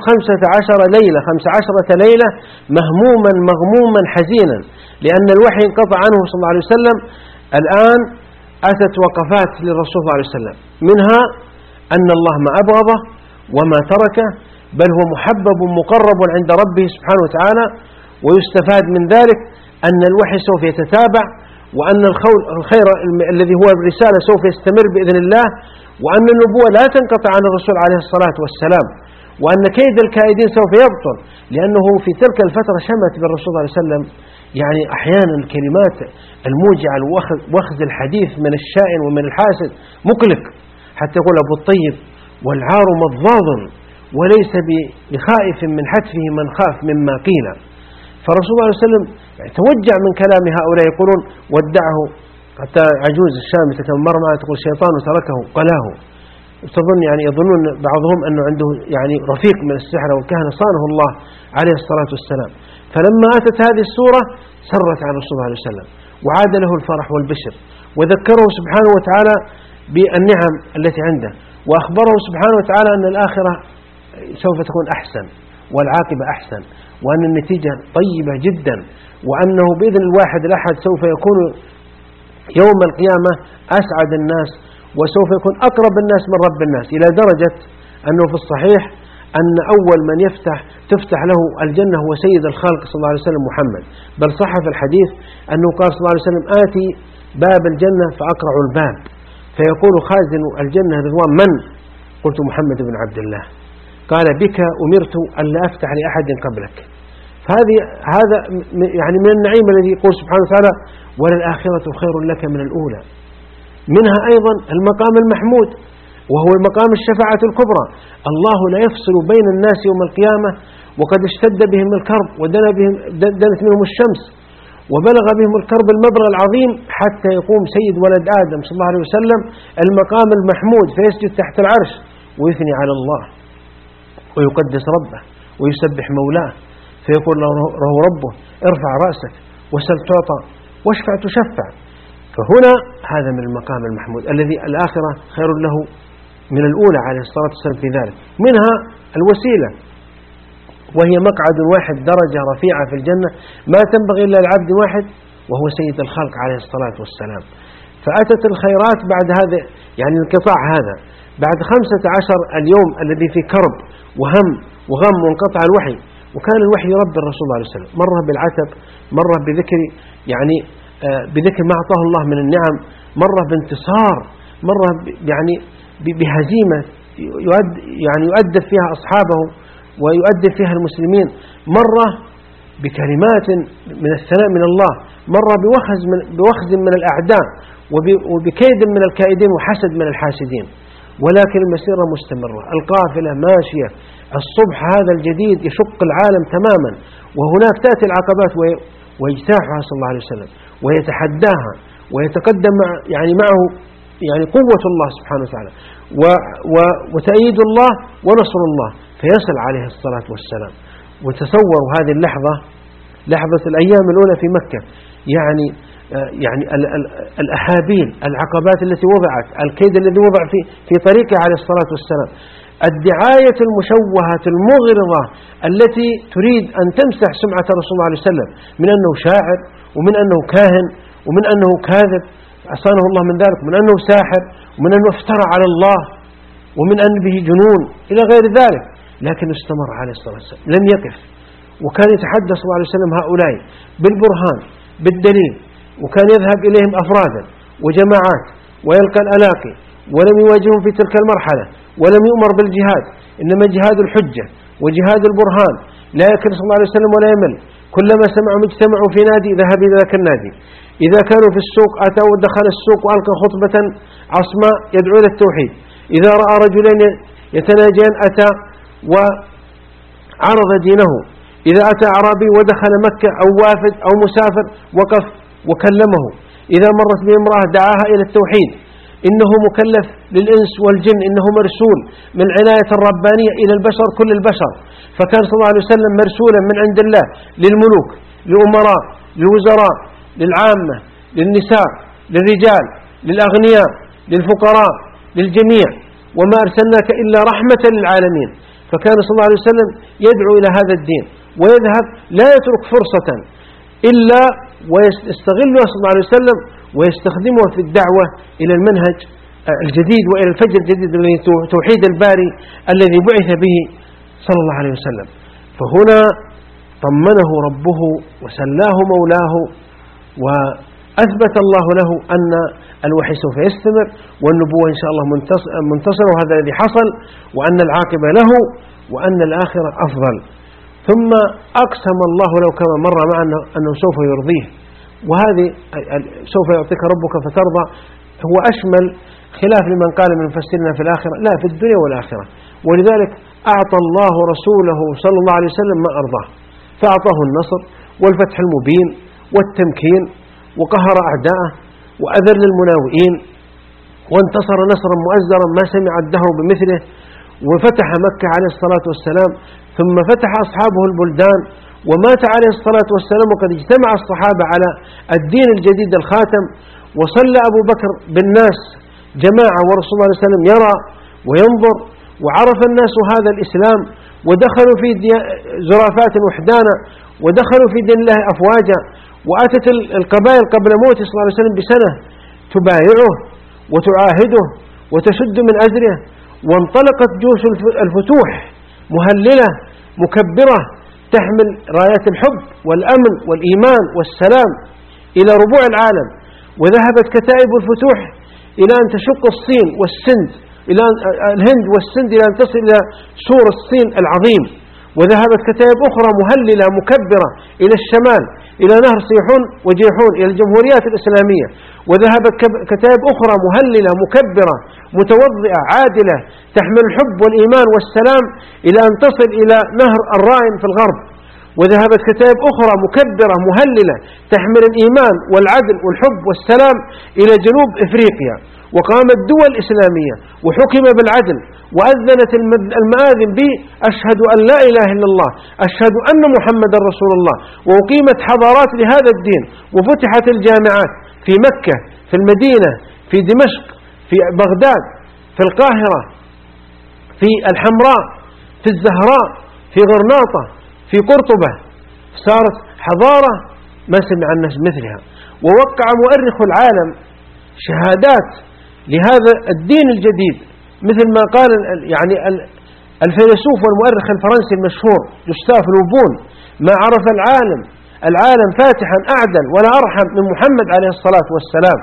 15 ليلة مهموما مغموما حزينا لأن الوحي انقطع عنه صلى الله عليه وسلم. الآن أتت وقفات للرسول صلى الله عليه وسلم، منها أن الله ما أبغضه وما تركه، بل هو محبب مقرب عند ربه سبحانه وتعالى. ويستفاد من ذلك أن الوحي سوف يتتابع، وأن الخير الذي هو الرسالة سوف يستمر بإذن الله، وأن النبوة لا تنقطع عن الرسول عليه الصلاة والسلام، وأن كيد الكائدين سوف يبطل، لأنه في تلك الفترة شمت بالرسول صلى الله عليه وسلم يعني أحيانا الكلمات الموجعة وأخذ الحديث من الشائن ومن الحاسد مقلق، حتى يقول أبو الطيب والعار مضاض وليس بخائف من حتفه من خاف مما قيل. فالرسول صلى الله عليه وسلم توجع من كلام هؤلاء، يقولون ودعه، حتى عجوز الشامتة كما مر معها تقول شيطان تركه قلاه، تظن يعني يظنون بعضهم أنه عنده يعني رفيق من السحرة والكهنة صانه الله عليه الصلاة والسلام. فلما أتت هذه السورة سرت عن الرسول صلى الله عليه وسلم وعاد له الفرح والبشر، وذكره سبحانه وتعالى بالنعم التي عنده، وأخبره سبحانه وتعالى أن الآخرة سوف تكون أحسن والعاقبة أحسن، وأن النتيجة طيبة جدا، وأنه بإذن الواحد الأحد سوف يكون يوم القيامة أسعد الناس وسوف يكون أقرب الناس من رب الناس، إلى درجة أنه في الصحيح أن أول من تفتح له الجنة هو سيد الخلق صلى الله عليه وسلم محمد، بل صح في الحديث أنه قال صلى الله عليه وسلم آتي باب الجنة فأقرع الباب فيقول خازن الجنة رضوان من؟ قلت محمد بن عبد الله، قال بك أمرت أن لا أفتح لأحد قبلك. هذا يعني من النعيم الذي يقول سبحانه وتعالى وللآخرة خير لك من الأولى. منها أيضا المقام المحمود وهو مقام الشفاعة الكبرى، الله لا يفصل بين الناس يوم القيامة وقد اشتد بهم الكرب ودنت منهم الشمس وبلغ بهم الكرب المبلغ العظيم، حتى يقوم سيد ولد آدم صلى الله عليه وسلم المقام المحمود فيسجد تحت العرش ويثني على الله ويقدس ربه ويسبح مولاه، فيقول له ربه ارفع رأسك وسل تعطى واشفع تشفع. فهنا هذا من المقام المحمود الذي الآخرة خير له من الأولى عليه الصلاة والسلام في ذلك. منها الوسيلة وهي مقعد واحد درجة رفيعة في الجنة ما تنبغي إلا العبد واحد وهو سيد الخلق عليه الصلاة والسلام. فأتت الخيرات بعد هذا يعني الانقطاع هذا بعد 15 اليوم الذي في كرب وهم وغم وانقطع الوحي، وكان الوحي يربي الرسول صلى الله عليه وسلم مرة بالعتب، مرة بذكر يعني بذكر ما أعطاه الله من النعم، مرة بانتصار، مرة يعني بهزيمة يعني يؤدب فيها أصحابه ويؤدب فيها المسلمين، مرة بكلمات من الثناء من الله، مرة بوخز من الأعداء وبكيد من الكائدين وحسد من الحاسدين. ولكن المسيرة مستمرة، القافلة ماشية، الصبح هذا الجديد يشق العالم تماما، وهناك تأتي العقبات ويجتاحها صلى الله عليه وسلم ويتحداها ويتقدم معه يعني قوة الله سبحانه وتعالى وتأييد الله ونصر الله، فيصل عليه الصلاة والسلام. وتصوروا هذه اللحظة، لحظة الأيام الأولى في مكة، يعني يعني الأحابيل، العقبات التي وضعت، الكيد الذي وضع في طريقه عليه الصلاة والسلام، الدعاية المشوهة المغرضة التي تريد أن تمسح سمعة رسول الله عليه وسلم من أنه شاعر، ومن أنه كاهن، ومن أنه كاذب عصانه الله من ذلك، من أنه ساحر، ومن أنه افترى على الله، ومن أن به جنون إلى غير ذلك. لكن استمر عليه الصلاة والسلام، لم يقف، وكان يتحدث صلى الله عليه وسلم هؤلاء بالبرهان بالدليل، وكان يذهب إليهم أفرادا وجماعات ويلقى الألاقي، ولم يواجههم في تلك المرحلة، ولم يؤمر بالجهاد، إنما جهاد الحجة وجهاد البرهان. لا يكل صلى الله عليه وسلم ولا يمل، كلما سمعوا اجتمعوا في نادي ذهب إلى ذاك النادي. إذا كانوا في السوق أتوا ودخل السوق وألقى خطبة عصماء يدعو إلى التوحيد. إذا رأى رجلين يتناجيان أتى وعرض دينه. إذا أتى أعرابي ودخل مكة أو وافد أو مسافر وقف وكلمه. إذا مرت به امرأة دعاها إلى التوحيد. إنه مكلف للإنس والجن، إنه مرسول من عناية الربانية إلى البشر كل البشر. فكان صلى الله عليه وسلم مرسولا من عند الله للملوك، للأمراء، للوزراء، للعامة، للنساء، للرجال، للأغنياء، للفقراء، للجميع، وما أرسلناك إلا رحمة للعالمين. فكان صلى الله عليه وسلم يدعو إلى هذا الدين ويذهب، لا يترك فرصة إلا ويستغلها صلى الله عليه وسلم ويستخدمها في الدعوة إلى المنهج الجديد وإلى الفجر الجديد الذي توحيد الباري الذي بعث به صلى الله عليه وسلم. فهنا طمنه ربه وسلاه مولاه، وأثبت الله له أن الوحي سوف يستمر، والنبوة إن شاء الله منتصرة، وهذا الذي حصل، وأن العاقبة له، وأن الآخرة أفضل. ثم أقسم الله لو كما مر معنا أنه سوف يرضيه، وهذه سوف يعطيك ربك فترضى هو أشمل، خلاف لمن قال من مفسرنا في الآخرة، لا، في الدنيا والآخرة. ولذلك أعطى الله رسوله صلى الله عليه وسلم ما أرضاه، فأعطاه النصر والفتح المبين والتمكين، وقهر أعداءه وأذل المناوئين، وانتصر نصرا مؤزرا ما سمع الدهر بمثله، وفتح مكة عليه الصلاة والسلام، ثم فتح أصحابه البلدان، ومات عليه الصلاة والسلام وقد اجتمع الصحابة على الدين الجديد الخاتم. وصلى أبو بكر بالناس جماعة، ورسول الله صلى الله عليه وسلم يرى وينظر، وعرف الناس هذا الإسلام، ودخلوا في زرافات وحدانا، ودخلوا في دين الله أفواجا. وأتت القبائل قبل موته صلى الله عليه وسلم بسنة تبايعه وتعاهده وتشد من أزره، وانطلقت جيوش الفتوح مهللة مكبرة تحمل رايات الحب والأمن والإيمان والسلام إلى ربوع العالم. وذهبت كتائب الفتوح إلى أن تشق الصين والسند، إلى الهند والسند، إلى أن تصل إلى سور الصين العظيم. وذهبت كتائب أخرى مهللة مكبرة إلى الشمال، إلى نهر سيحون وجيحون، إلى الجمهوريات الإسلامية. وذهبت كتائب أخرى مهللة مكبرة متوضئة عادلة تحمل الحب والإيمان والسلام إلى أن تصل إلى نهر الراين في الغرب. وذهبت كتائب أخرى مكبرة مهللة تحمل الإيمان والعدل والحب والسلام إلى جنوب إفريقيا. وقامت دول إسلامية وحكم بالعدل، وأذنت المآذن بأشهد أن لا إله إلا الله، أشهد أن محمد رسول الله، وأقيمت حضارات لهذا الدين، وفتحت الجامعات في مكة، في المدينة، في دمشق، في بغداد، في القاهرة، في الحمراء، في الزهراء، في غرناطة، في قرطبة. صارت حضارة ما سمع الناس مثلها. ووقع مؤرخ العالم شهادات لهذا الدين الجديد، مثل ما قال يعني الفيلسوف والمؤرخ الفرنسي المشهور جوستاف لوبون: ما عرف العالم فاتحا أعدل ولا أرحم من محمد عليه الصلاة والسلام.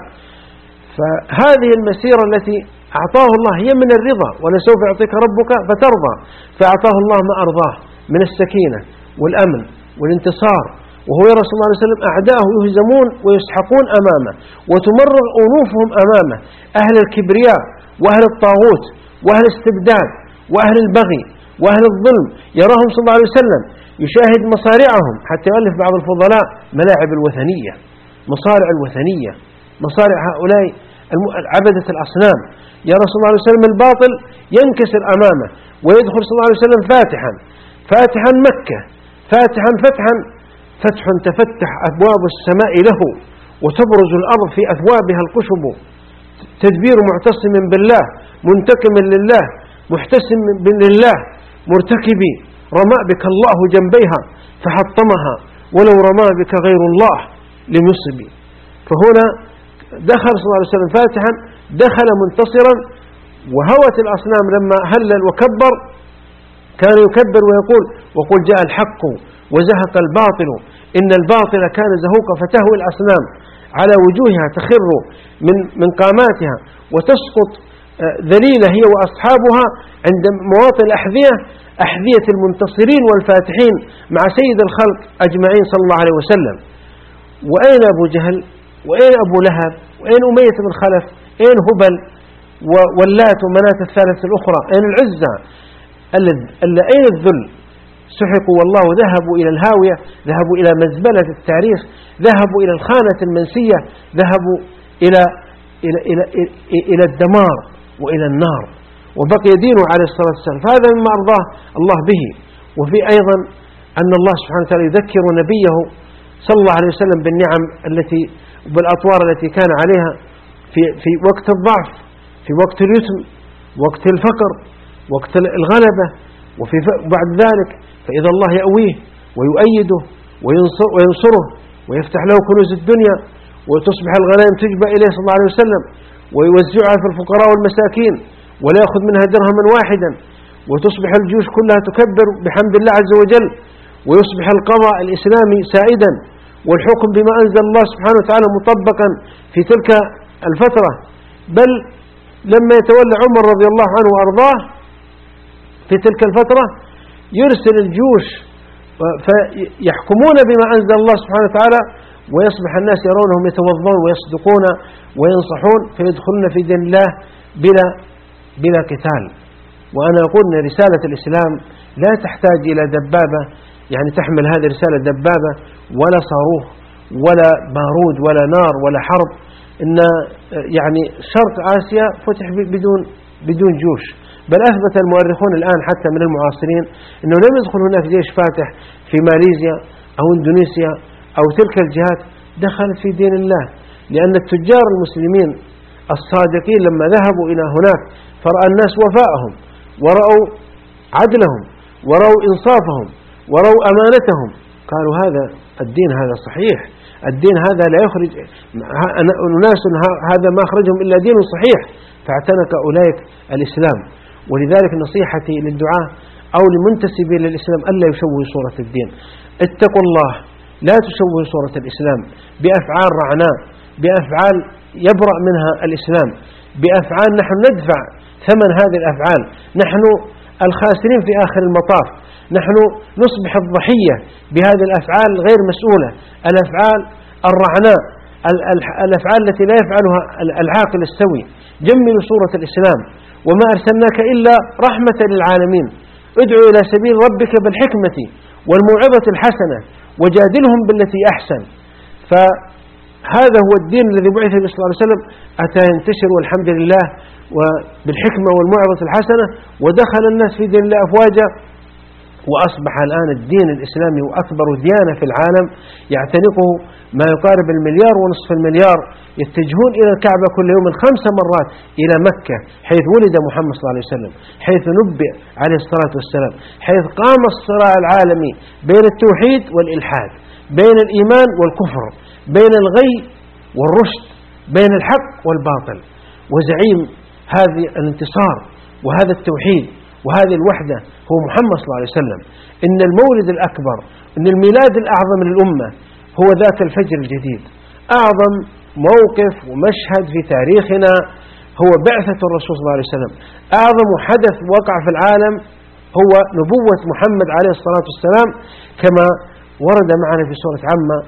فهذه المسيرة التي أعطاه الله هي من الرضا، ولسوف يعطيك ربك فترضى. فأعطاه الله ما أرضاه من السكينة والأمن والانتصار، وهو يرى صلى الله عليه وسلم أعداءه يهزمون ويسحقون أمامه، وتمرغ أنوفهم أمامه، أهل الكبرياء وأهل الطاغوت وأهل الاستبداد وأهل البغي وأهل الظلم. يراهم صلى الله عليه وسلم يشاهد مصارعهم، حتى يؤلف بعض الفضلاء ملاعب الوثنية، مصارع الوثنية، مصارع هؤلاء عبدة الأصنام. يرى صلى الله عليه وسلم الباطل ينكسر أمامه، ويدخل صلى الله عليه وسلم فاتحا مكة، فاتحا فتح تفتح أبواب السماء له، وتبرز الأرض في أثوابها القشب، تدبير معتصم بالله، منتقم لله، محتسم لله، مرتكب رمى بك الله جنبيها فحطمها، ولو رمى بك غير الله لم يصب. فهنا دخل صلى الله عليه وسلم فاتحا، دخل منتصرا. وهوت الأصنام لما هلل وكبر كان يكبر ويقول: وقل جاء الحق وزهق الباطل إن الباطل كان زهوقا. فتهوي الأصنام على وجوهها، تخر من قاماتها وتسقط ذليلة هي وأصحابها عند مواطن الأحذية، أحذية المنتصرين والفاتحين مع سيد الخلق أجمعين صلى الله عليه وسلم. وأين أبو جهل؟ وأين أبو لهب؟ وأين أمية بن خلف؟ أين هبل واللات ومناة الثالثة الأخرى؟ أين العزة؟ أين الذل؟ سحقوا والله، ذهبوا إلى الهاوية، ذهبوا إلى مزبلة التاريخ، ذهبوا إلى الخانة المنسية، ذهبوا إلى الدمار وإلى النار، وبقي دينه عليه الصلاة والسلام. فهذا مما أرضاه الله به. وفي أيضا أن الله سبحانه وتعالى يذكر نبيه صلى الله عليه وسلم بالنعم التي بالأطوار التي كان عليها في وقت الضعف، في وقت اليتم، وقت الفقر، وقت الغلبة، وفي بعد ذلك فإذا الله يأويه ويؤيده وينصره ويفتح له كنوز الدنيا، وتصبح الغنائم تجبى إليه صلى الله عليه وسلم ويوزعها في الفقراء والمساكين ولا يأخذ منها درهما واحدا، وتصبح الجيوش كلها تكبر بحمد الله عز وجل، ويصبح القضاء الإسلامي سائدا والحكم بما أنزل الله سبحانه وتعالى مطبقا في تلك الفترة. بل لما يتولى عمر رضي الله عنه وأرضاه في تلك الفترة يرسل الجيوش فيحكمون بما أنزل الله سبحانه وتعالى، ويصبح الناس يرونهم يتوضون ويصدقون وينصحون فيدخلون في دين الله بلا قتال. وأنا أقول أن رسالة الإسلام لا تحتاج إلى دبابة، يعني تحمل هذه الرسالة دبابة ولا صاروخ ولا بارود ولا نار ولا حرب. إن يعني شرق آسيا فتح بدون جيوش، بل أثبت المؤرخون الآن حتى من المعاصرين أنه لم يدخل هناك جيش فاتح في ماليزيا أو إندونيسيا أو تلك الجهات، دخلت في دين الله، لأن التجار المسلمين الصادقين لما ذهبوا إلى هناك فرأى الناس وفاءهم ورأوا عدلهم ورأوا إنصافهم ورأوا أمانتهم، قالوا هذا الدين هذا صحيح، الدين هذا لا يخرج أناس هذا ما أخرجهم إلا دين صحيح، فاعتنق أولئك الإسلام. ولذلك نصيحتي للدعاة أو لمنتسبين للإسلام ألا يشوهوا صورة الدين. اتقوا الله، لا تشوهوا صورة الإسلام بأفعال رعناء، بأفعال يبرأ منها الإسلام، بأفعال نحن ندفع ثمن هذه الأفعال، نحن الخاسرين في آخر المطاف، نحن نصبح الضحية بهذه الأفعال غير مسؤولة، الأفعال الرعناء، الأفعال التي لا يفعلها العاقل السوي. جملوا صورة الإسلام، وما أرسلناك إلا رحمة للعالمين. ادعو إلى سبيل ربك بالحكمة والموعظة الحسنة وجادلهم بالتي أحسن. فهذا هو الدين الذي بعث به صلى الله عليه وسلم، أتى ينتشر والحمد لله وبالحكمة والموعظة الحسنة، ودخل الناس في دين الله أفواجا، وأصبح الآن الدين الإسلامي وأكبر ديانة في العالم، يعتنقه ما يقارب 1.5 مليار، يتجهون إلى الكعبة كل يوم 5 مرات، إلى مكة حيث ولد محمد صلى الله عليه وسلم، حيث نبئ عليه الصلاة والسلام، حيث قام الصراع العالمي بين التوحيد والإلحاد، بين الإيمان والكفر، بين الغي والرشد، بين الحق والباطل. وزعيم هذه الانتصار وهذا التوحيد وهذه الوحدة هو محمد صلى الله عليه وسلم. إن المولد الأكبر، إن الميلاد الأعظم للأمة هو ذاك الفجر الجديد. أعظم موقف ومشهد في تاريخنا هو بعثة الرسول صلى الله عليه وسلم. أعظم حدث وقع في العالم هو نبوة محمد عليه الصلاة والسلام، كما ورد معنا في سورة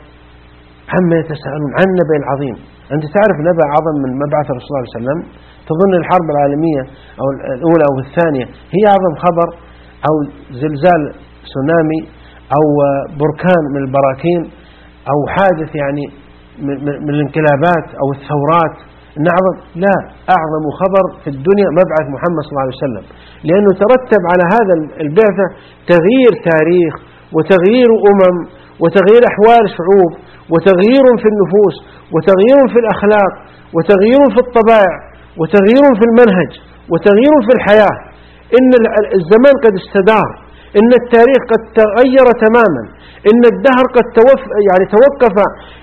عما يتساءلون عن النبأ العظيم. أنت تعرف نبأ أعظم من مبعث الرسول صلى الله عليه وسلم؟ تظن الحرب العالمية أو الأولى أو الثانية هي أعظم خبر، أو زلزال سونامي، أو بركان من البراكين، أو حادث يعني من الانقلابات أو الثورات نعظم؟ لا، أعظم خبر في الدنيا مبعث محمد صلى الله عليه وسلم، لأنه ترتب على هذا البعثة تغيير تاريخ وتغيير وتغيير أحوال شعوب وتغيير في النفوس وتغيير في الأخلاق وتغيير في الطبائع وتغيير في المنهج وتغيير في الحياة. إن الزمان قد استدار، إن التاريخ قد تغير تماما، إن الدهر قد توقف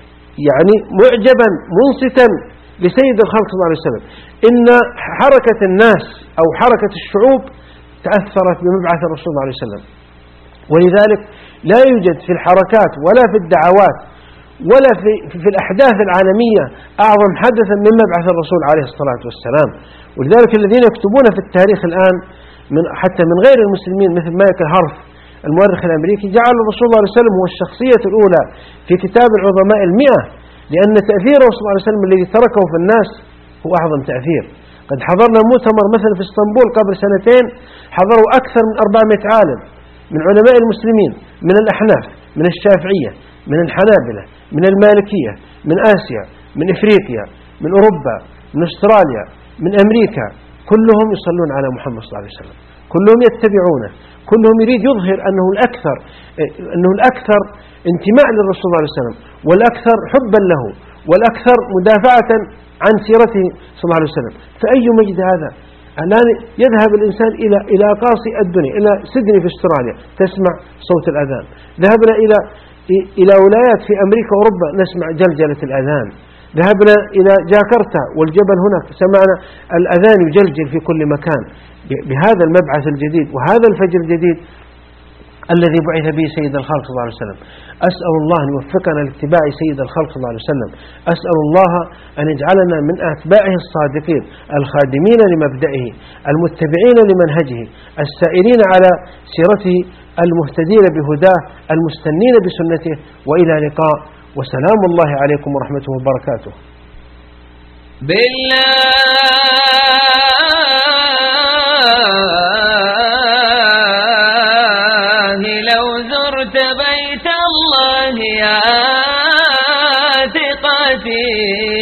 معجبا منصتا لسيد الخلق صلى الله عليه وسلم. إن حركة الناس أو حركة الشعوب تأثرت بمبعث الرسول صلى الله عليه وسلم. ولذلك لا يوجد في الحركات ولا في الدعوات ولا في الأحداث العالمية أعظم حدثا من مبعث الرسول عليه الصلاة والسلام. ولذلك الذين يكتبون في التاريخ الآن حتى من غير المسلمين مثل مايكل هارف المؤرخ الأمريكي جعل الرسول صلى الله عليه وسلم هو الشخصية الأولى في كتاب العظماء 100، لأن تأثيره صلى الله عليه وسلم الذي تركه في الناس هو أعظم تأثير. قد حضرنا مؤتمر مثلا في اسطنبول قبل 2 حضروا أكثر من 400 عالم من علماء المسلمين، من الأحناف، من الشافعية، من الحنابلة، من المالكية، من آسيا، من إفريقيا، من أوروبا، من أستراليا، من أمريكا، كلهم يصلون على محمد صلى الله عليه وسلم، كلهم يتبعونه، كلهم يريد يظهر أنه الأكثر انتماء للرسول صلى الله عليه وسلم، والأكثر حبا له، والأكثر مدافعة عن سيرته صلى الله عليه وسلم. فأي مجد هذا؟ الآن يذهب الإنسان إلى أقاصي الدنيا، إلى سيدني في أستراليا تسمع صوت الأذان، ذهبنا إلى ولايات في أمريكا وأوروبا نسمع جلجلة الأذان، ذهبنا إلى جاكرتا والجبل هناك سمعنا الأذان يجلجل في كل مكان بهذا المبعث الجديد وهذا الفجر الجديد الذي بعث به سيد الخلق صلى الله عليه وسلم. أسأل الله أن يوفقنا لاتباع سيد الخلق صلى الله عليه وسلم. أسأل الله أن يجعلنا من أتباعه الصادقين الخادمين لمبدئه المتبعين لمنهجه السائرين على سيرته المهتدين بهداه المستنين بسنته. وإلى لقاء، وسلام الله عليكم ورحمته وبركاته. لو زرت بيت الله يا ثقتي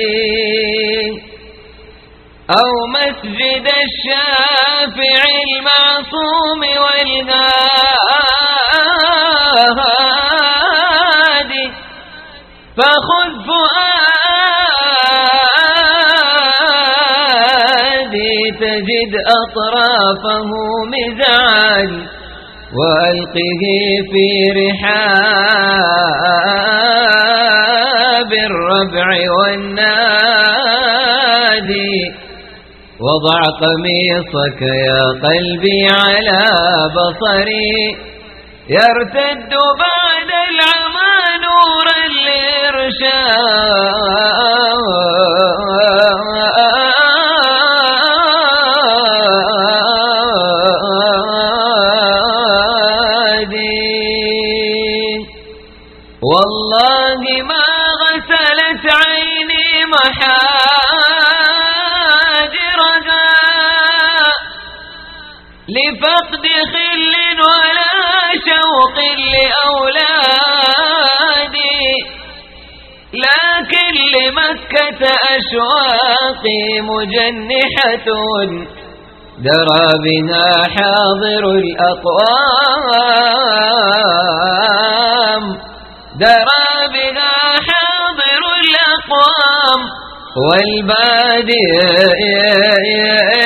أو مسجد الشافع المعصوم والهادي فخذ فؤادي تجد أطرافه مزعاج وألقه في رحاب الربع والنادي وضع قميصك يا قلبي على بصري يرتد بعد العمى نورا والله ما غسلت عيني محاجرها لفقد خل ولا شوق لأولادي لكن لمكة أشواقي مجنحة درى بها حاضر الأقوام درى بها حاضر الأقوام والبادئ